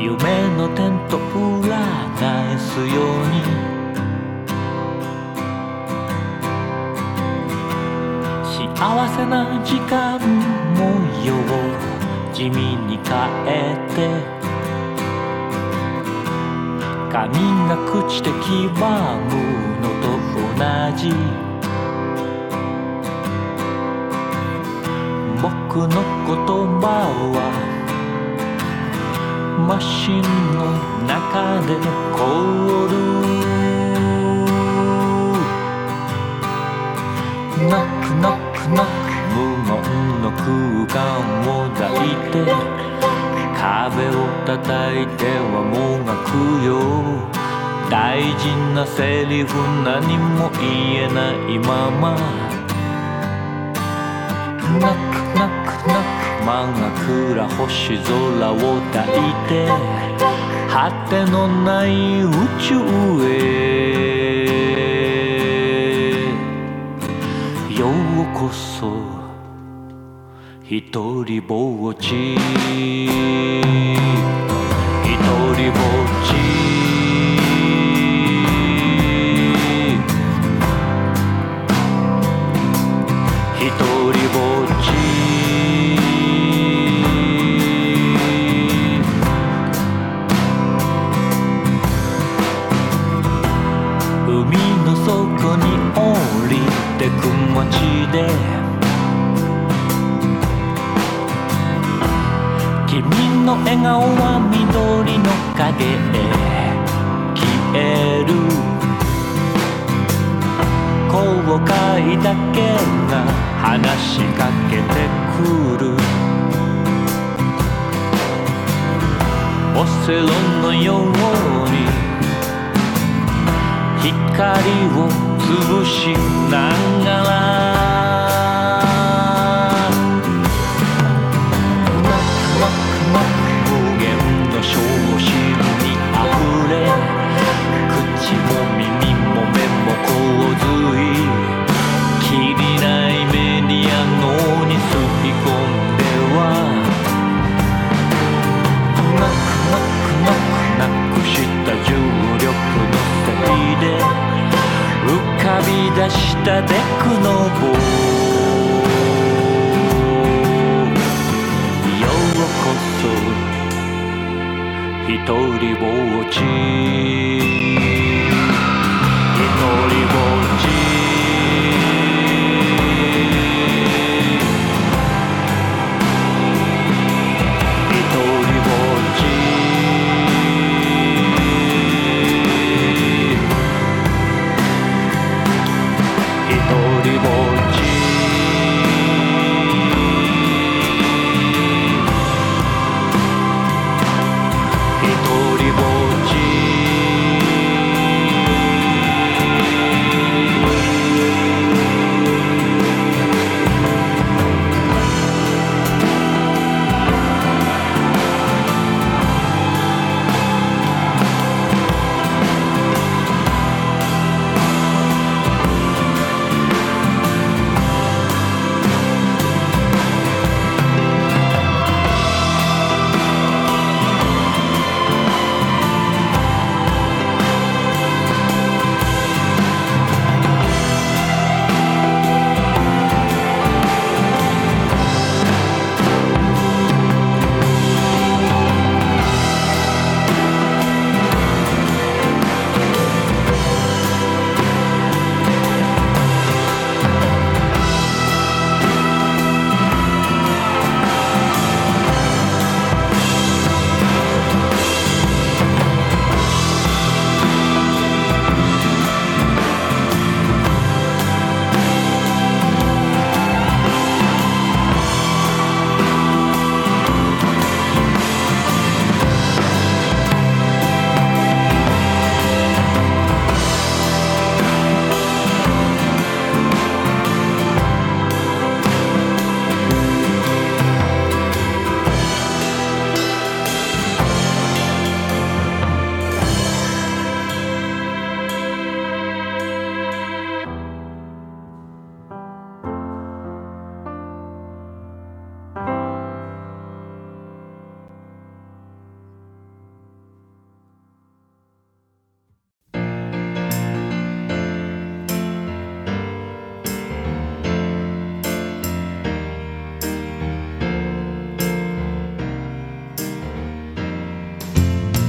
夢の点と裏返すように幸せな時間模様を地味に変えて髪が朽ちて黄ばむのと同じ僕の言葉はマシンの中で凍るノックノックノック無言の空間を抱いて壁を叩いてはもがくよ大事なセリフ何も言えないままノックノックノック真っ暗星空を抱いて果てのない宇宙へようこそひとりぼっちひとりぼっちひとりぼっち海の底に降りてく街で君の笑顔は緑の影へ消える後悔だけが話しかけてくるオセロのように光を潰しなが